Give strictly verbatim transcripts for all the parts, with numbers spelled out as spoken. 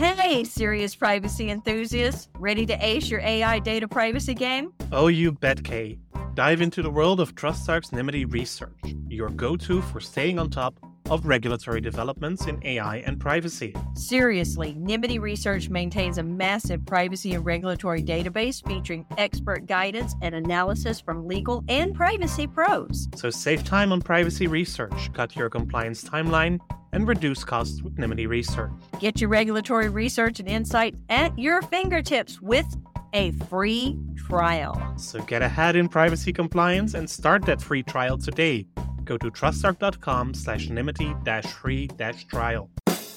Hey, serious privacy enthusiasts, ready to ace your A I data privacy game? Oh, you bet, Kay. Dive into the world of TrustArc's Nymity Research, your go-to for staying on top of regulatory developments in A I and privacy. Seriously, Nymity Research maintains a massive privacy and regulatory database featuring expert guidance and analysis from legal and privacy pros. So save time on privacy research, cut your compliance timeline, and reduce costs with Nymity Research. Get your regulatory research and insights at your fingertips with a free trial. So get ahead in privacy compliance and start that free trial today. Go to trustarc.com slash nymity dash free dash trial.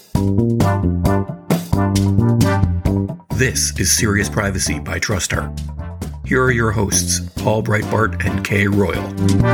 This is Serious Privacy by TrustArc. Here are your hosts, Paul Breitbart and Kay Royal.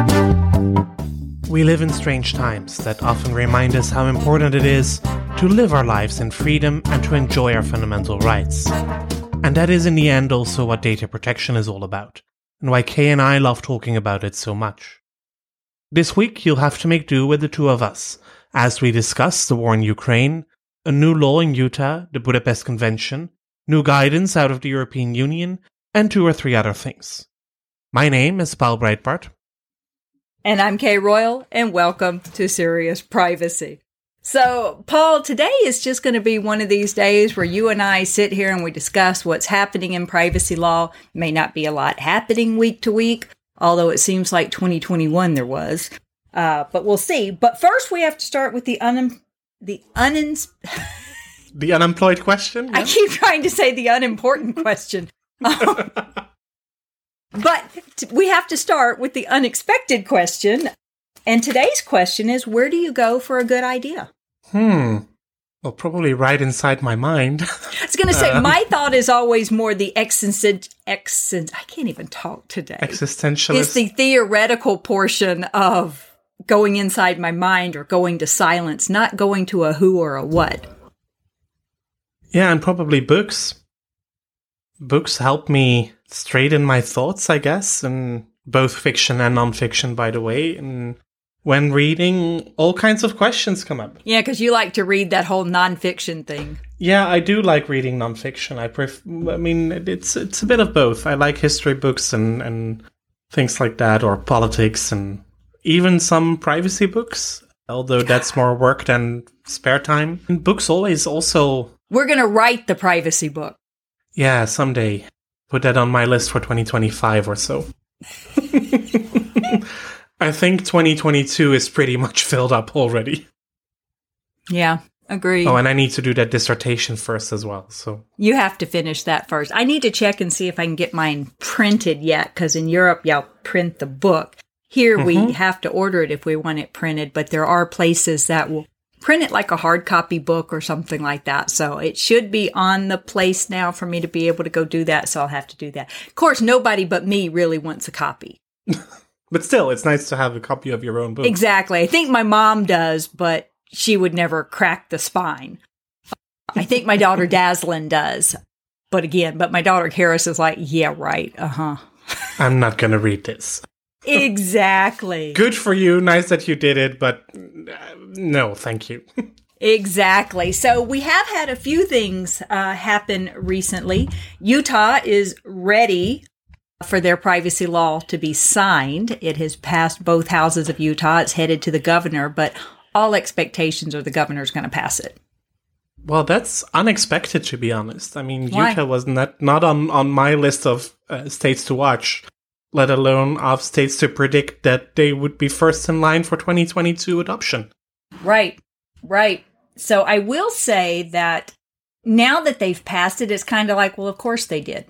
We live in strange times that often remind us how important it is to live our lives in freedom and to enjoy our fundamental rights. And that is in the end also what data protection is all about, and why Kay and I love talking about it so much. This week you'll have to make do with the two of us, as we discuss the war in Ukraine, a new law in Utah, the Budapest Convention, new guidance out of the European Union, and two or three other things. My name is Paul Breitbart. And I'm Kay Royal, and welcome to Serious Privacy. So, Paul, today is just going to be one of these days where you and I sit here and we discuss what's happening in privacy law. May not be a lot happening week to week, although it seems like twenty twenty-one there was. Uh, but we'll see. But first, we have to start with the un the unins the unemployed question. Yeah? I keep trying to say the unimportant question. Um, but t- we have to start with the unexpected question. And today's question is, where do you go for a good idea? Hmm. Well, probably right inside my mind. I was going to say, um, my thought is always more the existen- existen- I can't even talk today. Existentialist. It's the theoretical portion of going inside my mind or going to silence, not going to a who or a what. Yeah, and probably books. Books help me straighten my thoughts, I guess, and both fiction and nonfiction, by the way. And when reading, all kinds of questions come up. Yeah, because you like to read that whole nonfiction thing. Yeah, I do like reading nonfiction. I pref- I mean, it's it's a bit of both. I like history books and, and things like that, or politics, and even some privacy books, although that's more work than spare time. And books always also... We're going to write the privacy book. Yeah, someday. Put that on my list for twenty twenty-five or so. I think twenty twenty-two is pretty much filled up already. Yeah, agree. Oh, and I need to do that dissertation first as well. So you have to finish that first. I need to check and see if I can get mine printed yet, because in Europe, y'all print the book. Here, mm-hmm. we have to order it if we want it printed, but there are places that will print it like a hard copy book or something like that. So it should be on the place now for me to be able to go do that, so I'll have to do that. Of course, nobody but me really wants a copy. But still, it's nice to have a copy of your own book. Exactly. I think my mom does, but she would never crack the spine. I think my daughter Daslin does. But again, but my daughter Karis is like, yeah, right. Uh-huh. I'm not going to read this. Exactly. Good for you. Nice that you did it, but uh, no, thank you. Exactly. So we have had a few things uh, happen recently. Utah is ready for their privacy law to be signed. It has passed both houses of Utah. It's headed to the governor, but all expectations are the governor's going to pass it. Well, that's unexpected, to be honest. I mean, Why? Utah was not, not on, on my list of uh, states to watch, let alone of states to predict that they would be first in line for twenty twenty-two adoption. Right, right. So I will say that now that they've passed it, it's kind of like, well, of course they did.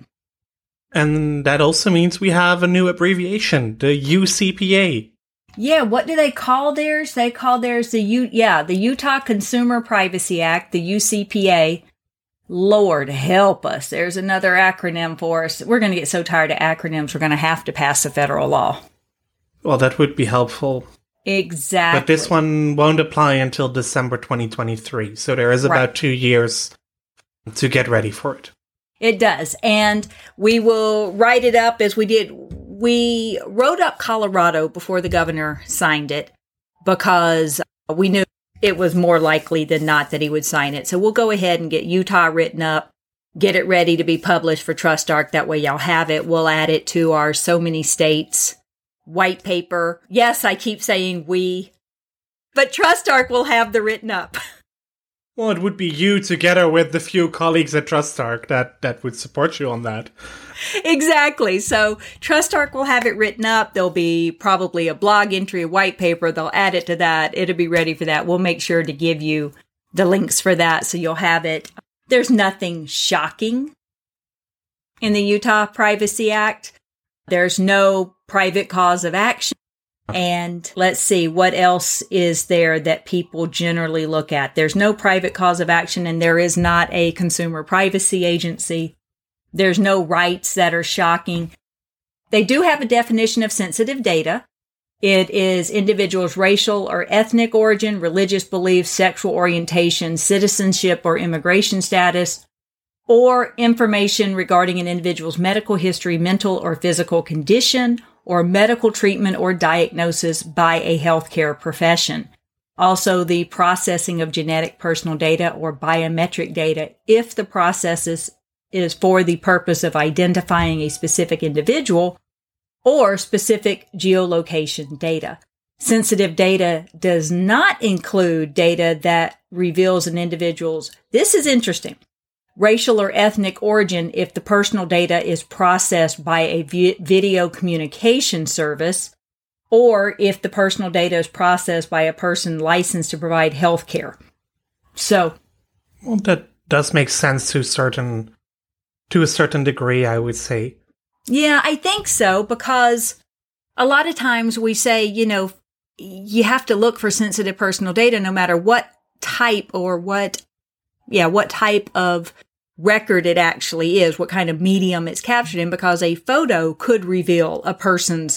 And that also means we have a new abbreviation, the U C P A. Yeah, what do they call theirs? They call theirs the U. Yeah, the Utah Consumer Privacy Act, the U C P A. Lord help us. There's another acronym for us. We're going to get so tired of acronyms, we're going to have to pass a federal law. Well, that would be helpful. Exactly. But this one won't apply until December twenty twenty-three. So there is about right. two years to get ready for it. It does. And we will write it up as we did. We wrote up Colorado before the governor signed it because we knew it was more likely than not that he would sign it. So we'll go ahead and get Utah written up, get it ready to be published for TrustArc. That way y'all have it. We'll add it to our so many states white paper. Yes, I keep saying we, but TrustArc will have the written up. Well, it would be you together with the few colleagues at TrustArc that, that would support you on that. Exactly. So TrustArc will have it written up. There'll be probably a blog entry, a white paper. They'll add it to that. It'll be ready for that. We'll make sure to give you the links for that so you'll have it. There's nothing shocking in the Utah Privacy Act. There's no private cause of action. And let's see, what else is there that people generally look at? There's no private cause of action, and there is not a consumer privacy agency. There's no rights that are shocking. They do have a definition of sensitive data. It is individuals' racial or ethnic origin, religious beliefs, sexual orientation, citizenship or immigration status, or information regarding an individual's medical history, mental or physical condition, or medical treatment or diagnosis by a healthcare profession. Also, the processing of genetic personal data or biometric data, if the process is, is for the purpose of identifying a specific individual or specific geolocation data. Sensitive data does not include data that reveals an individual's, this is interesting, racial or ethnic origin if the personal data is processed by a vi- video communication service, or if the personal data is processed by a person licensed to provide health care. So, well, that does make sense to certain to a certain degree, I would say. Yeah, I think so, because a lot of times we say, you know, you have to look for sensitive personal data no matter what type or what Yeah, what type of record it actually is, what kind of medium it's captured in, because a photo could reveal a person's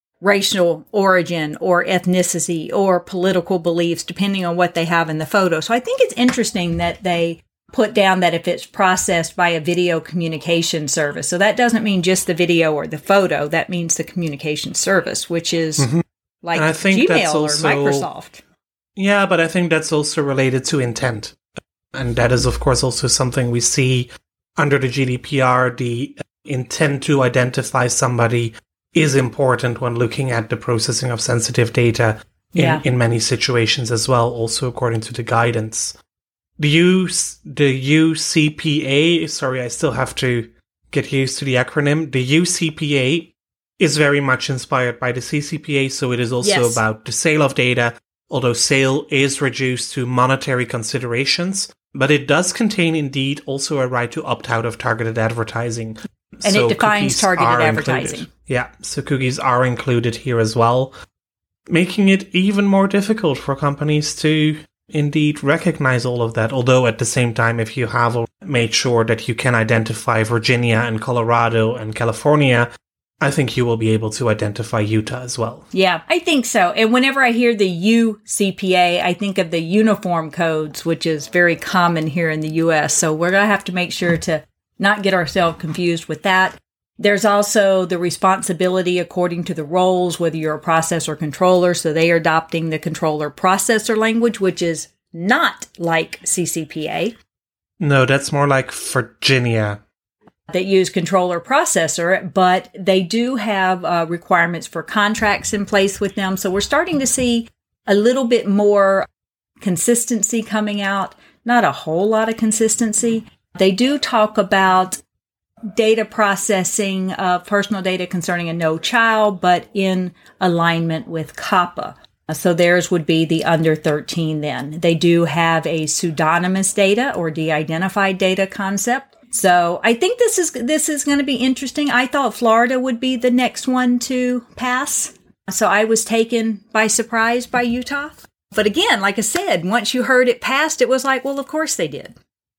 racial origin or ethnicity or political beliefs, depending on what they have in the photo. So I think it's interesting that they put down that if it's processed by a video communication service. So that doesn't mean just the video or the photo. That means the communication service, which is mm-hmm. like I think Gmail that's also, or Microsoft. Yeah, but I think that's also related to intent. And that is, of course, also something we see under the G D P R. The intent to identify somebody is important when looking at the processing of sensitive data in, yeah. in many situations as well, also according to the guidance. The, U, the U C P A, sorry, I still have to get used to the acronym. The U C P A is very much inspired by the C C P A, so it is also yes. about the sale of data, although sale is reduced to monetary considerations. But it does contain, indeed, also a right to opt out of targeted advertising. And so it defines targeted advertising. Included. Yeah, so cookies are included here as well, making it even more difficult for companies to indeed recognize all of that. Although at the same time, if you have made sure that you can identify Virginia and Colorado and California, I think you will be able to identify Utah as well. Yeah, I think so. And whenever I hear the U C P A, I think of the uniform codes, which is very common here in the U S. So we're going to have to make sure to not get ourselves confused with that. There's also the responsibility according to the roles, whether you're a processor controller. So they are adopting the controller processor language, which is not like C C P A. No, that's more like Virginia. That use controller processor, but they do have uh, requirements for contracts in place with them. So we're starting to see a little bit more consistency coming out, not a whole lot of consistency. They do talk about data processing of personal data concerning a no child, but in alignment with COPPA. So theirs would be the under thirteen then. They do have a pseudonymous data or de-identified data concept. So I think this is this is going to be interesting. I thought Florida would be the next one to pass. So I was taken by surprise by Utah. But again, like I said, once you heard it passed, it was like, well, of course they did.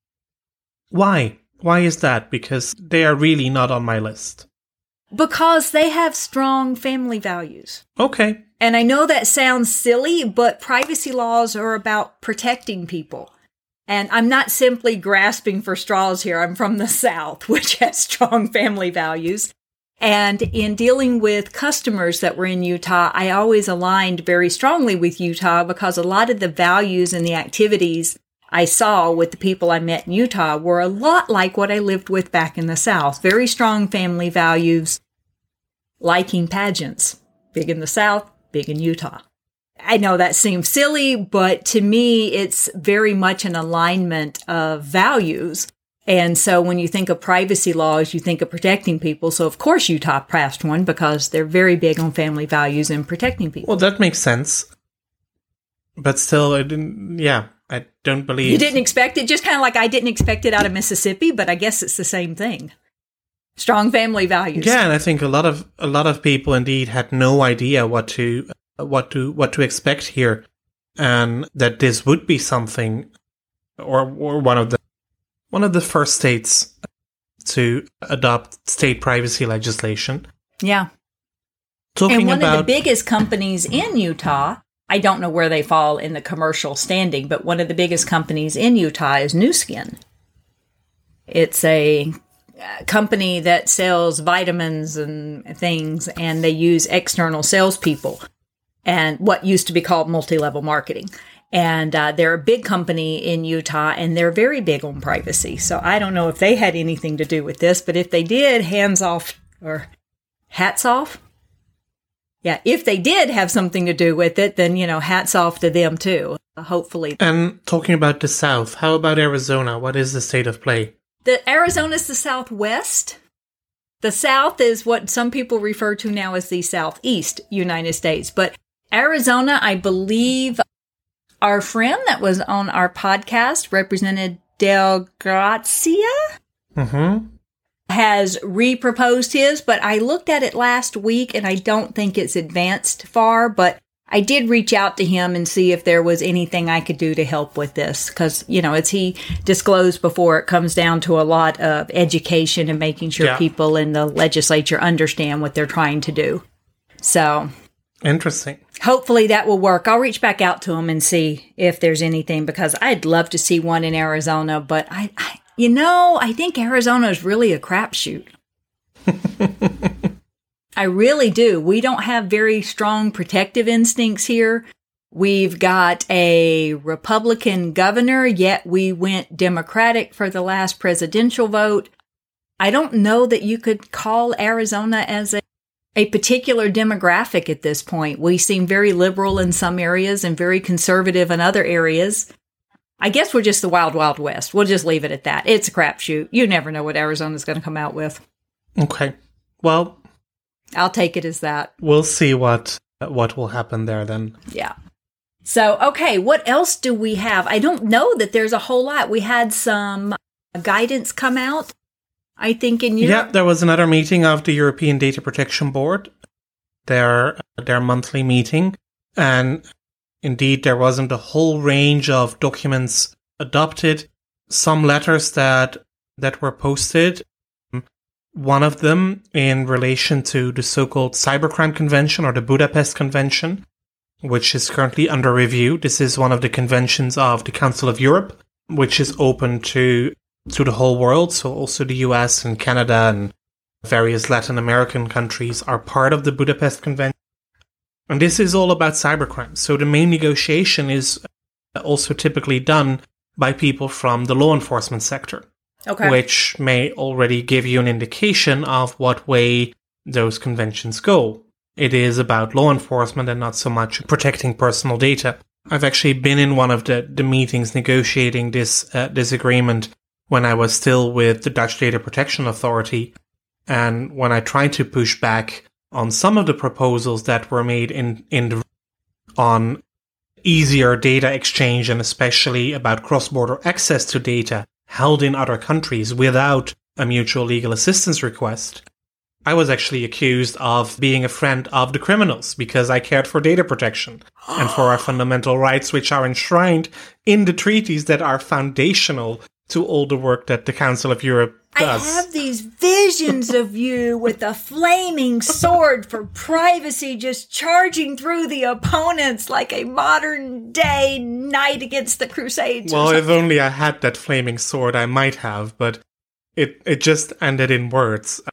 Why? Why is that? Because they are really not on my list. Because they have strong family values. Okay. And I know that sounds silly, but privacy laws are about protecting people. And I'm not simply grasping for straws here. I'm from the South, which has strong family values. And in dealing with customers that were in Utah, I always aligned very strongly with Utah because a lot of the values and the activities I saw with the people I met in Utah were a lot like what I lived with back in the South. Very strong family values, liking pageants. Big in the South, big in Utah. I know that seems silly, but to me, it's very much an alignment of values. And so when you think of privacy laws, you think of protecting people. So of course Utah passed one because they're very big on family values and protecting people. Well, that makes sense. But still, I didn't, yeah, I don't believe... You didn't expect it? Just kind of like I didn't expect it out of Mississippi, but I guess it's the same thing. Strong family values. Yeah, and I think a lot of a lot of people indeed had no idea what to what to what to expect here, and that this would be something, or or one of the one of the first states to adopt state privacy legislation. Yeah. Talking and one about of the biggest companies in Utah, I don't know where they fall in the commercial standing, but one of the biggest companies in Utah is Nu Skin. It's a company that sells vitamins and things, and they use external salespeople and what used to be called multi-level marketing. And uh, they're a big company in Utah, and they're very big on privacy. So I don't know if they had anything to do with this, but if they did, hands off or hats off. Yeah, if they did have something to do with it, then, you know, hats off to them too, hopefully. And talking about the South, how about Arizona? What is the state of play? The Arizona's the Southwest. The South is what some people refer to now as the Southeast United States. But Arizona, I believe our friend that was on our podcast, Representative Del Grazia, mm-hmm. has re-proposed his. But I looked at it last week, and I don't think it's advanced far. But I did reach out to him and see if there was anything I could do to help with this. Because, you know, as he disclosed before, it comes down to a lot of education and making sure yeah. people in the legislature understand what they're trying to do. So, interesting. Hopefully that will work. I'll reach back out to him and see if there's anything, because I'd love to see one in Arizona. But, I, I you know, I think Arizona is really a crapshoot. I really do. We don't have very strong protective instincts here. We've got a Republican governor, yet we went Democratic for the last presidential vote. I don't know that you could call Arizona as a, a particular demographic at this point. We seem very liberal in some areas and very conservative in other areas. I guess we're just the wild, wild west. We'll just leave it at that. It's a crapshoot. You never know what Arizona's going to come out with. Okay. Well, I'll take it as that. We'll see what what will happen there then. Yeah. So, okay, what else do we have? I don't know that there's a whole lot. We had some guidance come out, I think, in Europe. Yeah, there was another meeting of the European Data Protection Board, their their monthly meeting, and indeed there wasn't a whole range of documents adopted. Some letters that that were posted. One of them in relation to the so-called Cybercrime Convention or the Budapest Convention, which is currently under review. This is one of the conventions of the Council of Europe, which is open to to the whole world. So also the U S and Canada and various Latin American countries are part of the Budapest Convention. And this is all about cybercrime. So the main negotiation is also typically done by people from the law enforcement sector. Okay. Which may already give you an indication of what way those conventions go. It is about law enforcement and not so much protecting personal data. I've actually been in one of the, the meetings negotiating this uh, this agreement when I was still with the Dutch Data Protection Authority, and when I tried to push back on some of the proposals that were made in, in the, on easier data exchange and especially about cross-border access to data held in other countries without a mutual legal assistance request, I was actually accused of being a friend of the criminals because I cared for data protection and for our fundamental rights, which are enshrined in the treaties that are foundational to all the work that the Council of Europe does. I have these visions of you with a flaming sword for privacy just charging through the opponents like a modern day knight against the Crusades. Well, if only I had that flaming sword, I might have, but it, it just ended in words.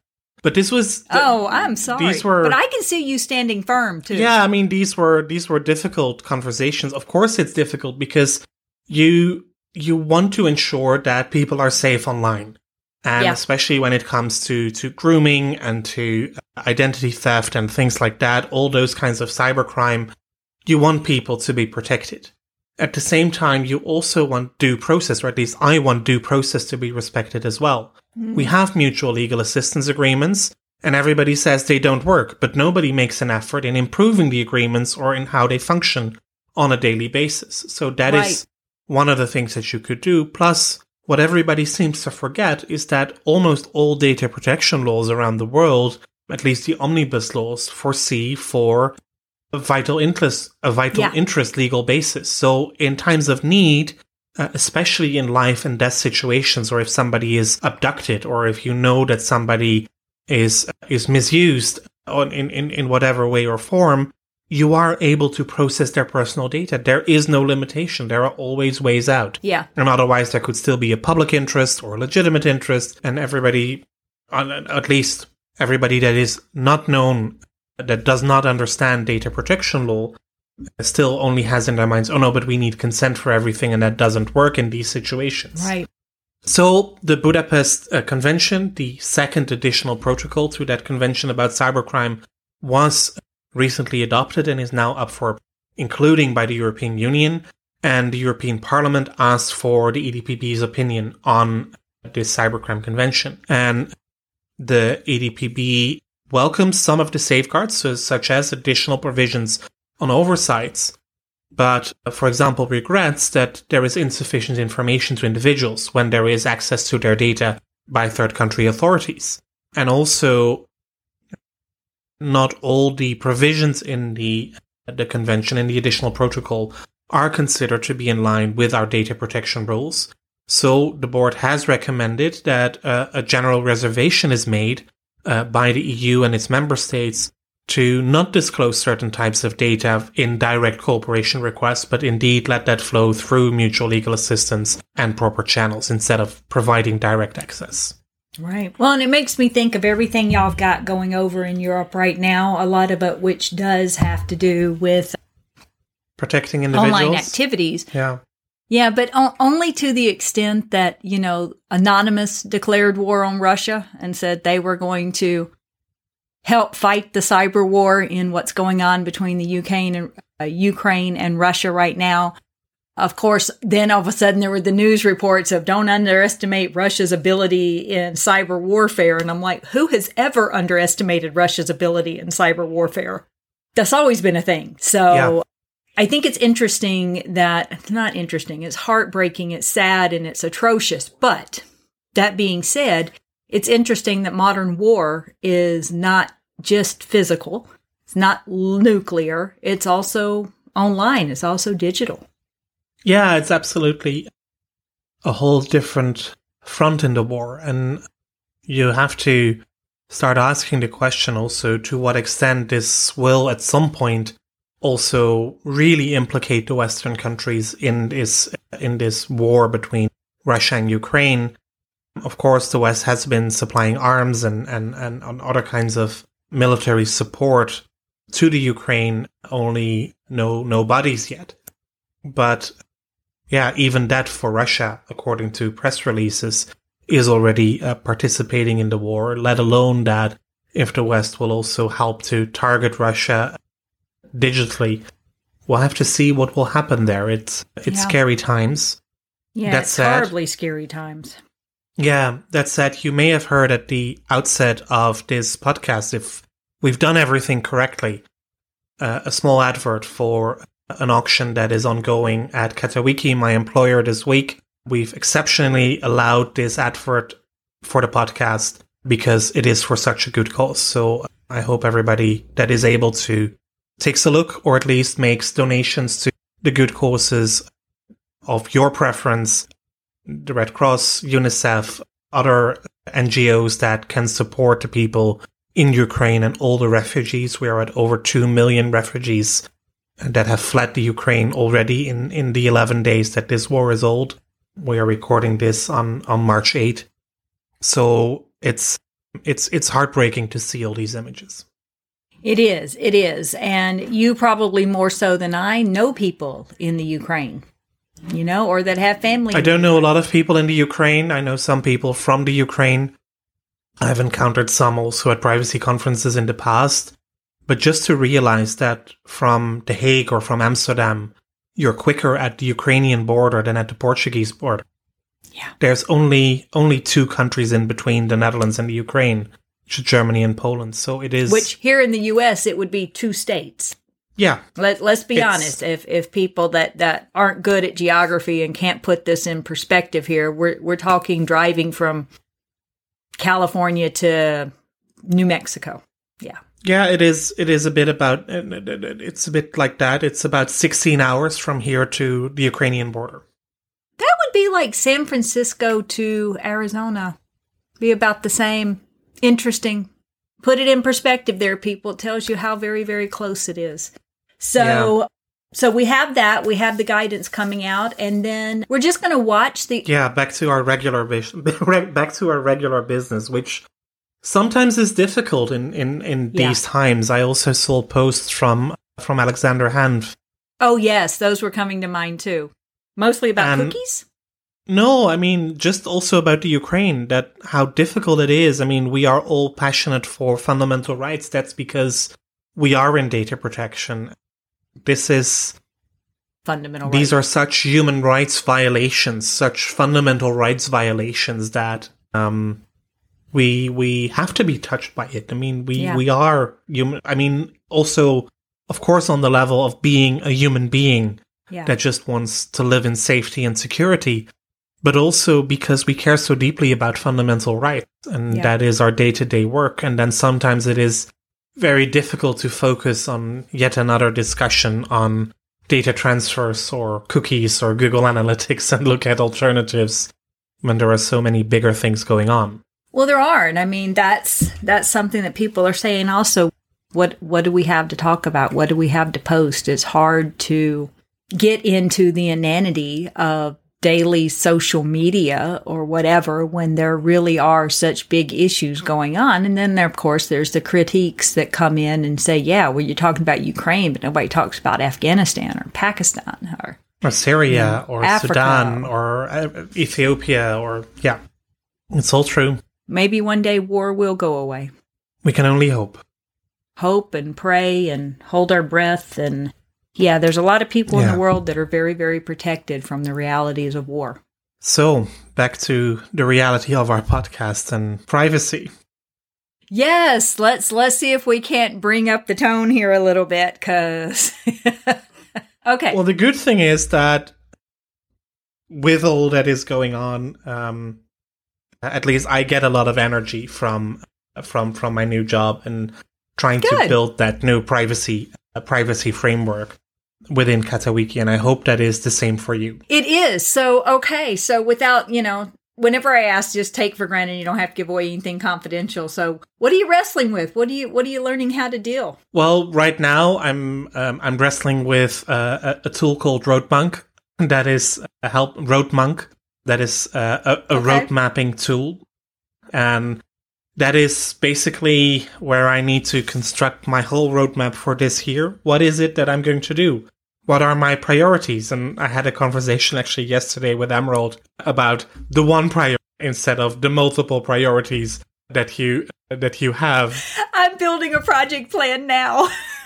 But this was... Oh, I'm sorry. These were, but I can see you standing firm, too. Yeah, I mean, these were these were difficult conversations. Of course it's difficult because you you want to ensure that people are safe online. And yeah. especially when it comes to, to grooming and to identity theft and things like that, all those kinds of cybercrime, you want people to be protected. At the same time, you also want due process, or at least I want due process to be respected as well. Mm. We have mutual legal assistance agreements, and everybody says they don't work, but nobody makes an effort in improving the agreements or in how they function on a daily basis. So that right. is one of the things that you could do. Plus, what everybody seems to forget is that almost all data protection laws around the world, at least the omnibus laws, foresee for a vital interest, a vital yeah. interest legal basis. So in times of need, uh, especially in life and death situations, or if somebody is abducted, or if you know that somebody is is misused on, in, in, in whatever way or form, you are able to process their personal data. There is no limitation. There are always ways out. Yeah. And otherwise, there could still be a public interest or a legitimate interest. And everybody, at least everybody that is not known, that does not understand data protection law, still only has in their minds, oh no, but we need consent for everything. And that doesn't work in these situations. Right. So the Budapest uh, Convention, the second additional protocol to that convention about cybercrime, was recently adopted and is now up for including by the European Union. And the European Parliament asked for the E D P B's opinion on this cybercrime convention. And the E D P B welcomes some of the safeguards, so, such as additional provisions on oversights, but, for example, regrets that there is insufficient information to individuals when there is access to their data by third country authorities. And also, not all the provisions in the the convention and the additional protocol are considered to be in line with our data protection rules. So the board has recommended that uh, a general reservation is made uh, by the E U and its member states to not disclose certain types of data in direct cooperation requests, but indeed let that flow through mutual legal assistance and proper channels instead of providing direct access. Right. Well, and it makes me think of everything y'all have got going over in Europe right now, a lot of it which does have to do with protecting individuals. Online activities. Yeah. Yeah, but o- only to the extent that, you know, Anonymous declared war on Russia and said they were going to help fight the cyber war in what's going on between the Ukraine and uh, Ukraine and Russia right now. Of course, then all of a sudden there were the news reports of don't underestimate Russia's ability in cyber warfare. And I'm like, who has ever underestimated Russia's ability in cyber warfare? That's always been a thing. So yeah. I think it's interesting that, not interesting, it's heartbreaking, it's sad, and it's atrocious. But that being said, it's interesting that modern war is not just physical. It's not nuclear. It's also online. It's also digital. Yeah, it's absolutely a whole different front in the war. And you have to start asking the question also to what extent this will at some point also really implicate the Western countries in this in this war between Russia and Ukraine. Of course, the West has been supplying arms and, and, and other kinds of military support to the Ukraine, only no no bodies yet. But yeah, even that for Russia, according to press releases, is already uh, participating in the war, let alone that if the West will also help to target Russia digitally. We'll have to see what will happen there. It's it's yeah. scary times. Yeah, that it's said, horribly scary times. Yeah, that said, you may have heard at the outset of this podcast, if we've done everything correctly, uh, a small advert for an auction that is ongoing at Katawiki, my employer, this week. We've exceptionally allowed this advert for the podcast because it is for such a good cause. So I hope everybody that is able to takes a look, or at least makes donations to the good causes of your preference, the Red Cross, UNICEF, other N G Os that can support the people in Ukraine and all the refugees. We are at over two million refugees that have fled the Ukraine already in, in the eleven days that this war is old. We are recording this on, on March eighth. So it's it's it's heartbreaking to see all these images. It is. It is. And you probably more so than I know people in the Ukraine, you know, or that have family. I don't know a lot of people in the Ukraine. I know some people from the Ukraine. I've encountered some also at privacy conferences in the past. But just to realize that from The Hague or from Amsterdam, you're quicker at the Ukrainian border than at the Portuguese border. Yeah. There's only only two countries in between the Netherlands and the Ukraine, which is Germany and Poland. So it is... Which here in the U S, it would be two states. Yeah. Let, let's be It's- honest. If if people that, that aren't good at geography and can't put this in perspective here, we're we're talking driving from California to New Mexico. Yeah. Yeah, it is. It is a bit about. It's a bit like that. It's about sixteen hours from here to the Ukrainian border. That would be like San Francisco to Arizona. Be about the same. Interesting. Put it in perspective there, people. It tells you how very, very close it is. So, Yeah. so we have that. We have the guidance coming out, and then we're just going to watch the. Yeah, back to our regular bus- back to our regular business, which sometimes is difficult in in in Yeah. these times. I also saw posts from from Alexander Hanf. Oh yes, those were coming to mind too. Mostly about And- cookies. No, I mean, just also about the Ukraine, that how difficult it is. I mean, we are all passionate for fundamental rights. That's because we are in data protection. This is, Fundamental. these rights. are such human rights violations, such fundamental rights violations that um, we we have to be touched by it. I mean, we, Yeah. we are human. I mean, also, of course, on the level of being a human being Yeah. that just wants to live in safety and security, but also because we care so deeply about fundamental rights, and Yeah. that is our day-to-day work. And then sometimes it is very difficult to focus on yet another discussion on data transfers or cookies or Google Analytics and look at alternatives when there are so many bigger things going on. Well, there are, and I mean that's that's something that people are saying also. What what do we have to talk about? What do we have to post? It's hard to get into the inanity of daily social media or whatever when there really are such big issues going on. And then there, of course, there's the critiques that come in and say, yeah, well, you're talking about Ukraine, but nobody talks about Afghanistan or Pakistan or Or Syria Yeah. or Africa. Sudan or uh, Ethiopia or, yeah, it's all true. maybe one day war will go away. We can only hope. Hope and pray and hold our breath. And yeah, there's a lot of people in Yeah. the world that are very, very protected from the realities of war. So, back to the reality of our podcast and privacy. Yes, let's let's see if we can't bring up the tone here a little bit, cause okay. Well, the good thing is that with all that is going on, um, at least I get a lot of energy from from from my new job and trying to Good. build that new privacy uh, privacy framework within Katawiki, and I hope that is the same for you. It is. So, okay. So without, you know, whenever I ask, just take for granted you don't have to give away anything confidential. So what are you wrestling with? What are you, what are you learning how to deal? Well, right now I'm um, I'm wrestling with uh, a, a tool called RoadMonk. That is a help RoadMonk. That is uh, a, a Okay. road mapping tool, and that is basically where I need to construct my whole roadmap for this year. What is it that I'm going to do? What are my priorities? And I had a conversation actually yesterday with Emerald about the one priority instead of the multiple priorities that you that you have. I'm building a project plan now.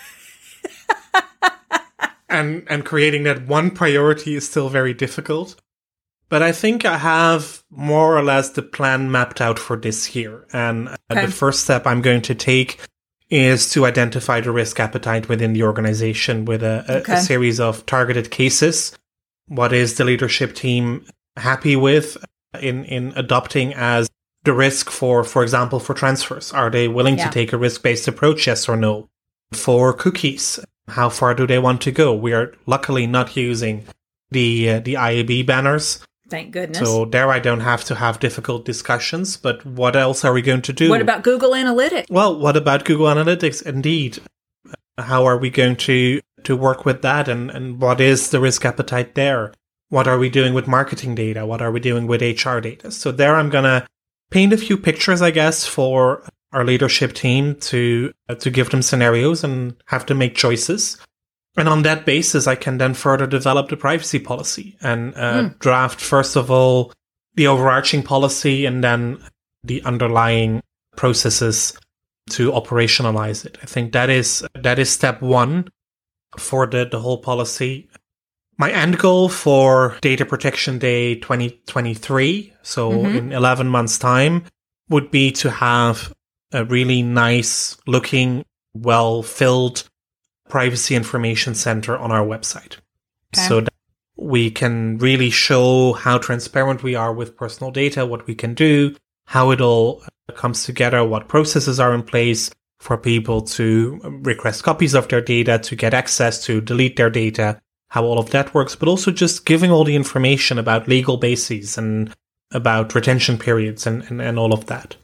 and and creating that one priority is still very difficult. But I think I have more or less the plan mapped out for this year. And uh, Okay. the first step I'm going to take is to identify the risk appetite within the organization with a, a, Okay. a series of targeted cases. What is the leadership team happy with in, in adopting as the risk for, for example, for transfers? Are they willing Yeah. to take a risk-based approach, yes or no? For cookies, how far do they want to go? We are luckily not using the uh, the I A B banners. Thank goodness. So there I don't have to have difficult discussions, but what else are we going to do? What about Google Analytics? Well, what about Google Analytics? Indeed. How are we going to, to work with that, and, and what is the risk appetite there? What are we doing with marketing data? What are we doing with H R data? So there I'm going to paint a few pictures, I guess, for our leadership team to uh, to give them scenarios and have to make choices. And on that basis, I can then further develop the privacy policy and uh, mm. draft, first of all, the overarching policy and then the underlying processes to operationalize it. I think that is that is step one for the, the whole policy. My end goal for Data Protection Day twenty twenty-three, so mm-hmm. in eleven months' time, would be to have a really nice looking, well-filled privacy information center on our website. Okay. So that we can really show how transparent we are with personal data, what we can do, how it all comes together, what processes are in place for people to request copies of their data, to get access, to delete their data, how all of that works, but also just giving all the information about legal bases and about retention periods and, and, and all of that.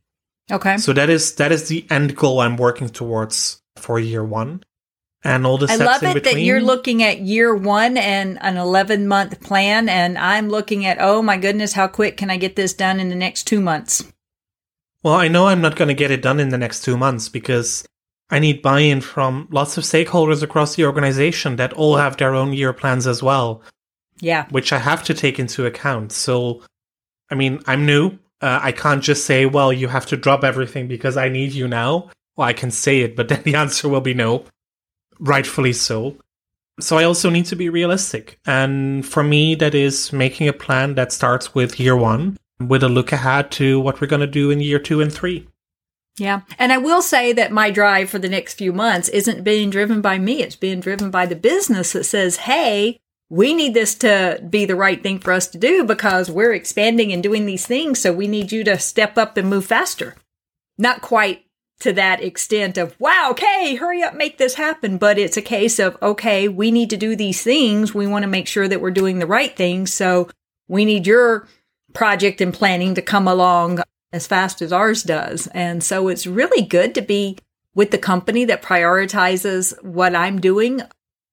Okay. So that is that is the end goal I'm working towards for year one. And all the steps I love in it between. That you're looking at year one and an eleven-month plan, and I'm looking at, oh my goodness, how quick can I get this done in the next two months? Well, I know I'm not going to get it done in the next two months because I need buy-in from lots of stakeholders across the organization that all have their own year plans as well. Yeah. Which I have to take into account. So, I mean, I'm new. Uh, I can't just say, well, you have to drop everything because I need you now. Well, I can say it, but then the answer will be no. Rightfully so. So I also need to be realistic. And for me, that is making a plan that starts with year one, with a look ahead to what we're going to do in year two and three. Yeah. And I will say that my drive for the next few months isn't being driven by me. It's being driven by the business that says, hey, we need this to be the right thing for us to do because we're expanding and doing these things. So we need you to step up and move faster. Not quite to that extent of, wow, okay, hurry up, make this happen. But it's a case of, okay, we need to do these things. We want to make sure that we're doing the right things. So we need your project and planning to come along as fast as ours does. And so it's really good to be with the company that prioritizes what I'm doing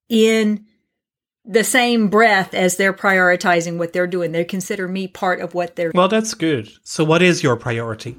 in the same breath as they're prioritizing what they're doing. They consider me part of what they're doing. Well, that's good. So what is your priority?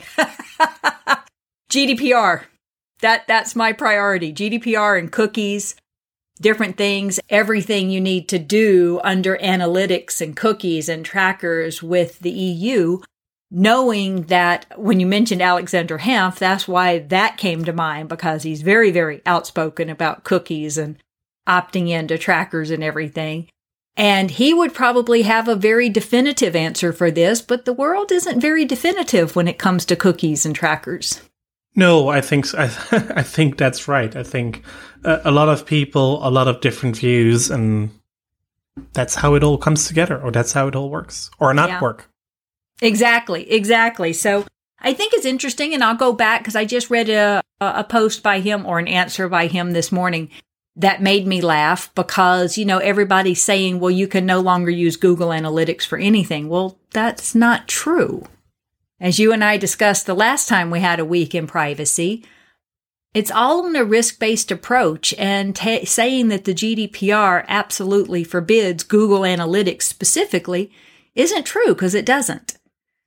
G D P R. That that's my priority. G D P R and cookies, different things, everything you need to do under analytics and cookies and trackers with the E U, knowing that when you mentioned Alexander Hanff, that's why that came to mind, because he's very, very outspoken about cookies and opting into trackers and everything. And he would probably have a very definitive answer for this, but the world isn't very definitive when it comes to cookies and trackers. No, I think I, I think that's right. I think uh, a lot of people, a lot of different views, and that's how it all comes together, or that's how it all works, or not yeah. work. Exactly, exactly. So I think it's interesting, and I'll go back because I just read a, a post by him or an answer by him this morning that made me laugh because, you know, everybody's saying, well, you can no longer use Google Analytics for anything. Well, that's not true. As you and I discussed the last time we had a week in privacy, it's all on a risk-based approach, and t- saying that the G D P R absolutely forbids Google Analytics specifically isn't true, because it doesn't.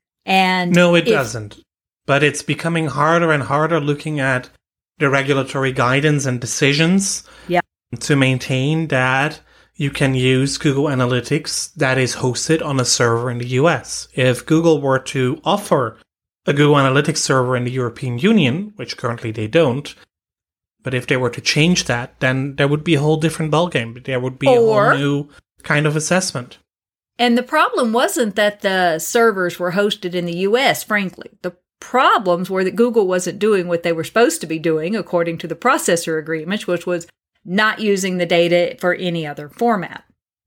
And no, it if- doesn't. But it's becoming harder and harder looking at the regulatory guidance and decisions yeah. to maintain that you can use Google Analytics that is hosted on a server in the U S. If Google were to offer a Google Analytics server in the European Union, which currently they don't, but if they were to change that, then there would be a whole different ballgame. There would be or, a whole new kind of assessment. And the problem wasn't that the servers were hosted in the U S, frankly. The problems were that Google wasn't doing what they were supposed to be doing according to the processor agreements, which was not using the data for any other format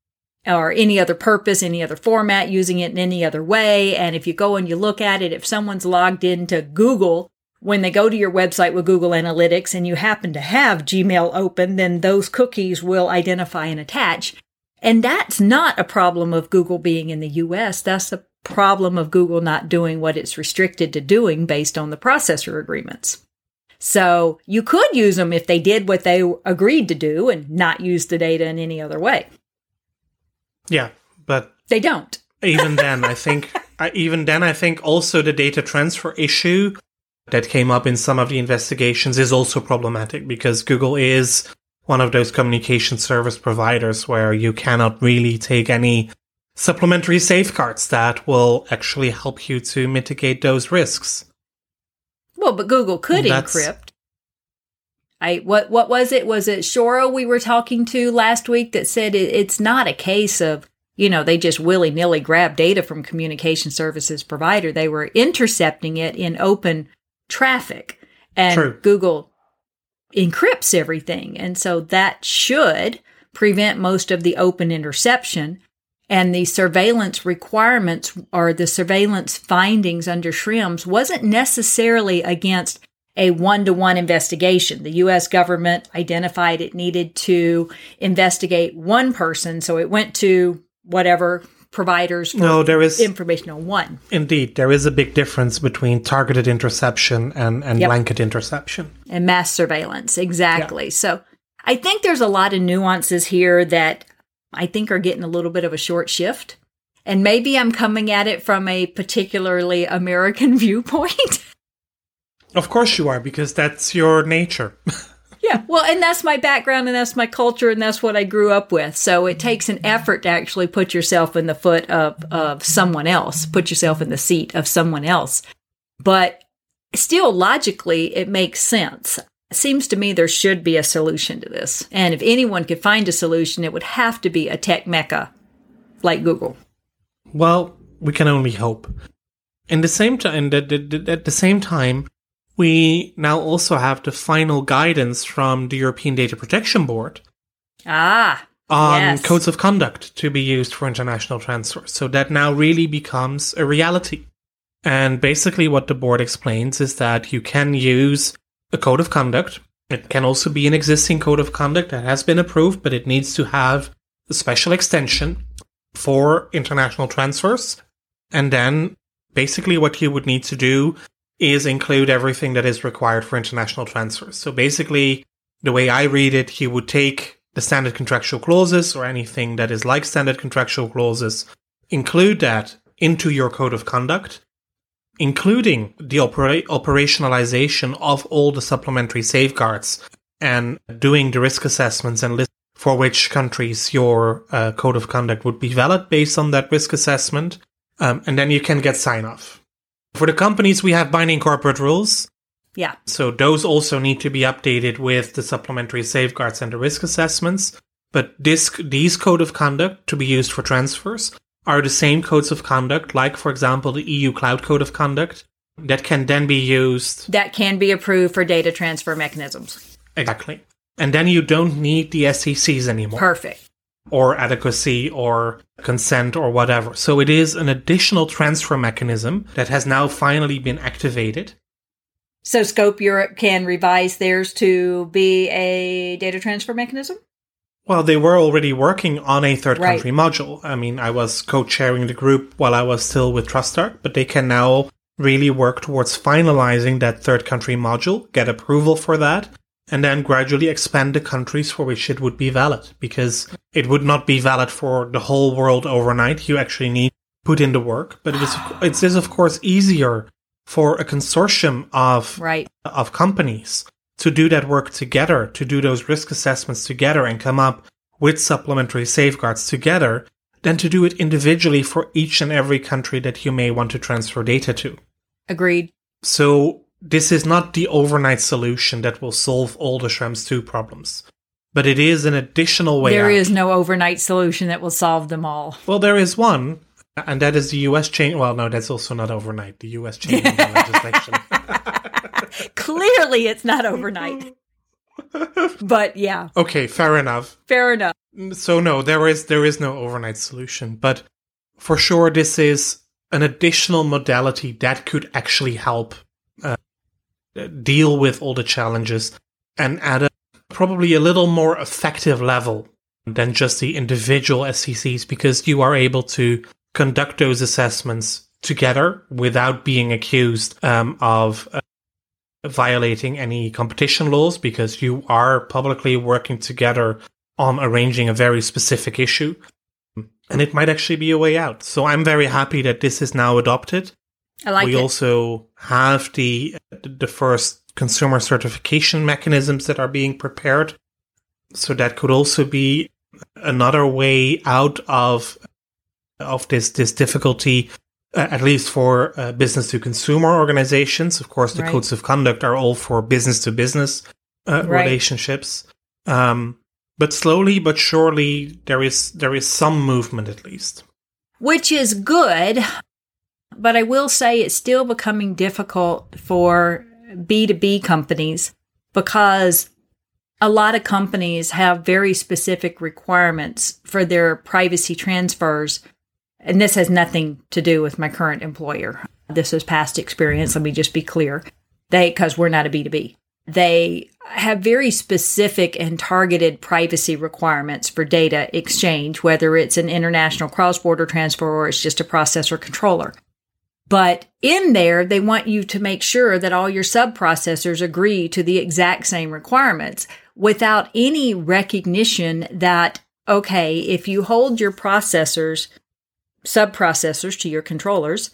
or any other purpose, any other format, using it in any other way. And if you go and you look at it, if someone's logged into Google, when they go to your website with Google Analytics and you happen to have Gmail open, then those cookies will identify and attach. And that's not a problem of Google being in the U S. That's a problem of Google not doing what it's restricted to doing based on the processor agreements. So you could use them if they did what they agreed to do and not use the data in any other way. Yeah, but they don't. Even then, I think uh, even then, I think also the data transfer issue that came up in some of the investigations is also problematic because Google is one of those communication service providers where you cannot really take any supplementary safeguards that will actually help you to mitigate those risks. Well, but Google could That's, encrypt. I what what was it? Was it Shoro we were talking to last week that said it, it's not a case of, you know, they just willy-nilly grab data from communication services provider. They were intercepting it in open traffic. And True. Google encrypts everything. And so that should prevent most of the open interception. And the surveillance requirements or the surveillance findings under Schrems wasn't necessarily against a one-to-one investigation. The U S government identified it needed to investigate one person, so it went to whatever providers for no, there is, information on one. Indeed, there is a big difference between targeted interception and, and Yep. blanket interception. And mass surveillance, exactly. Yeah. So I think there's a lot of nuances here that I think are getting a little bit of a short shift. And maybe I'm coming at it from a particularly American viewpoint. Of course you are, because that's your nature. Yeah, well, and that's my background, and that's my culture, and that's what I grew up with. So it takes an effort to actually put yourself in the foot of, of someone else, put yourself in the seat of someone else. But still, logically, it makes sense. It seems to me there should be a solution to this. And if anyone could find a solution, it would have to be a tech mecca like Google. Well, we can only hope. In the same time, at the same time, we now also have the final guidance from the European Data Protection Board ah, on yes. codes of conduct to be used for international transfers. So that now really becomes a reality. And basically what the board explains is that you can use a code of conduct. It can also be an existing code of conduct that has been approved, but it needs to have a special extension for international transfers. And then basically what you would need to do is include everything that is required for international transfers. So basically, the way I read it, you would take the standard contractual clauses or anything that is like standard contractual clauses, include that into your code of conduct, including the opera- operationalization of all the supplementary safeguards and doing the risk assessments and list for which countries your uh, code of conduct would be valid based on that risk assessment. Um, and then you can get sign-off. For the companies, we have binding corporate rules. Yeah. So those also need to be updated with the supplementary safeguards and the risk assessments. But this, these code of conduct to be used for transfers are the same codes of conduct, like, for example, the E U Cloud Code of Conduct, that can then be used. That can be approved for data transfer mechanisms. Exactly. And then you don't need the S E Cs anymore. Perfect. Or adequacy or consent or whatever. So it is an additional transfer mechanism that has now finally been activated. So Scope Europe can revise theirs to be a data transfer mechanism? Well, they were already working on a third right. country module. I mean, I was co-chairing the group while I was still with TrustArc, but they can now really work towards finalizing that third country module, get approval for that, and then gradually expand the countries for which it would be valid, because it would not be valid for the whole world overnight. You actually need to put in the work. But it is, it is of course, easier for a consortium of, right. of companies to do that work together, to do those risk assessments together and come up with supplementary safeguards together, than to do it individually for each and every country that you may want to transfer data to. Agreed. So this is not the overnight solution that will solve all the Schrems two problems, but it is an additional way There out. is no overnight solution that will solve them all. Well, there is one, and that is the U S change. Well, no, that's also not overnight. The U S changing the legislation. Clearly, it's not overnight. But yeah. Okay, fair enough. Fair enough. So no, there is there is no overnight solution, but for sure, this is an additional modality that could actually help uh, deal with all the challenges and at a probably a little more effective level than just the individual S C Cs, because you are able to conduct those assessments together without being accused um, of uh, violating any competition laws, because you are publicly working together on arranging a very specific issue. And it might actually be a way out. So I'm very happy that this is now adopted. I like we it. also have the the first consumer certification mechanisms that are being prepared. So that could also be another way out of of this this difficulty, uh, at least for uh, business to consumer organizations. Of course, the Right. codes of conduct are all for business to business uh, Right. relationships. Um, but slowly but surely, there is there is some movement at least. Which is good, but I will say it's still becoming difficult for B two B companies because a lot of companies have very specific requirements for their privacy transfers. And this has nothing to do with my current employer. This is past experience. Let me just be clear. They, because we're not a B two B. They have very specific and targeted privacy requirements for data exchange, whether it's an international cross-border transfer or it's just a processor controller. But in there, they want you to make sure that all your sub-processors agree to the exact same requirements without any recognition that, okay, if you hold your processors, sub-processors to your controllers,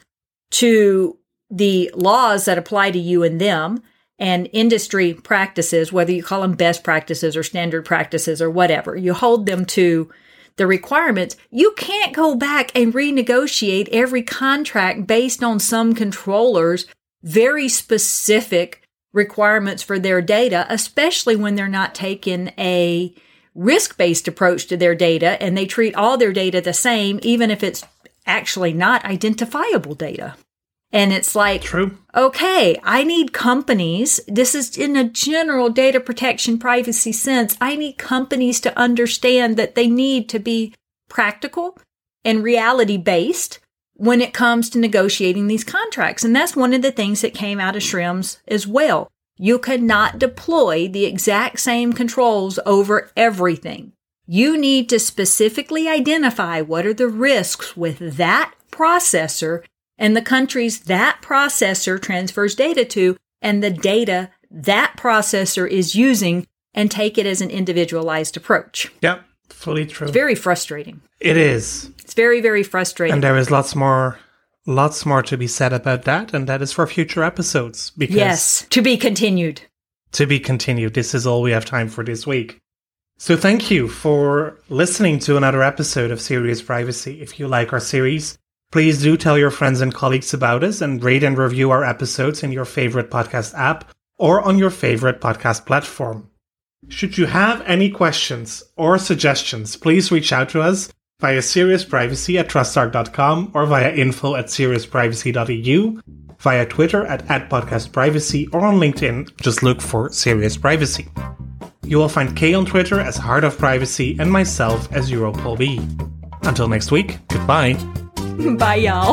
to the laws that apply to you and them, and industry practices, whether you call them best practices or standard practices or whatever, you hold them to the requirements, you can't go back and renegotiate every contract based on some controllers' very specific requirements for their data, especially when they're not taking a risk-based approach to their data and they treat all their data the same, even if it's actually not identifiable data. And it's like, True. okay, I need companies, this is in a general data protection privacy sense, I need companies to understand that they need to be practical and reality-based when it comes to negotiating these contracts. And that's one of the things that came out of Schrems as well. You cannot deploy the exact same controls over everything. You need to specifically identify what are the risks with that processor and the countries that processor transfers data to, and the data that processor is using, and take it as an individualized approach. Yeah, fully true. It's very frustrating. It is. It's very, very frustrating. And there is lots more lots more to be said about that, and that is for future episodes. Because yes, to be continued. To be continued. This is all we have time for this week. So thank you for listening to another episode of Serious Privacy. If you like our series, please do tell your friends and colleagues about us and rate and review our episodes in your favorite podcast app or on your favorite podcast platform. Should you have any questions or suggestions, please reach out to us via seriousprivacy at trustarc dot com or via info at seriousprivacy dot e u, via Twitter at, at podcastprivacy, or on LinkedIn, just look for Serious Privacy. You will find Kay on Twitter as Heart of Privacy and myself as EuroPolB. Until next week, goodbye. Bye, y'all.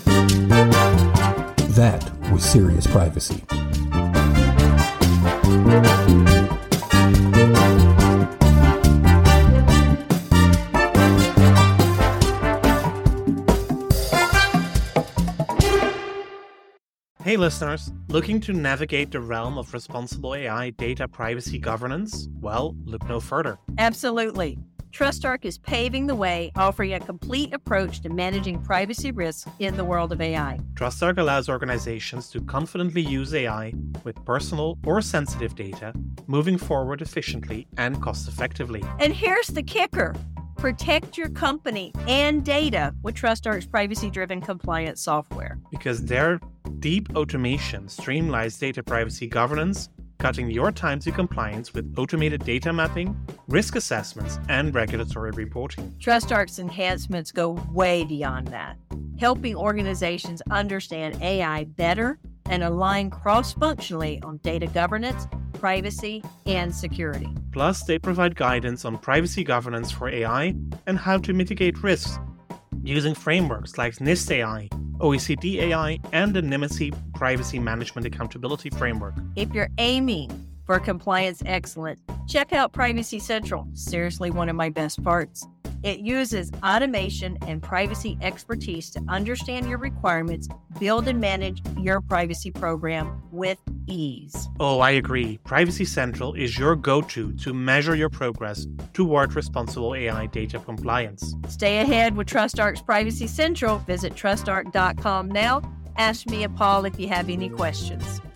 That was Serious Privacy. Hey listeners, looking to navigate the realm of responsible A I data privacy governance? Well, look no further. Absolutely. TrustArc is paving the way, offering a complete approach to managing privacy risks in the world of A I. TrustArc allows organizations to confidently use A I with personal or sensitive data, moving forward efficiently and cost-effectively. And here's the kicker. Protect your company and data with TrustArc's privacy-driven compliance software. Because their deep automation streamlines data privacy governance, cutting your time to compliance with automated data mapping, risk assessments, and regulatory reporting. TrustArc's enhancements go way beyond that, helping organizations understand A I better and align cross-functionally on data governance, privacy, and security. Plus, they provide guidance on privacy governance for A I and how to mitigate risks using frameworks like NIST A I, O E C D A I, and the Nymity Privacy Management Accountability Framework. If you're aiming for compliance excellence, check out Privacy Central. Seriously, one of my best parts. It uses automation and privacy expertise to understand your requirements, build and manage your privacy program with ease. Oh, I agree. Privacy Central is your go-to to measure your progress toward responsible A I data compliance. Stay ahead with TrustArc's Privacy Central. Visit trust arc dot com now. Ask me and Paul if you have any questions.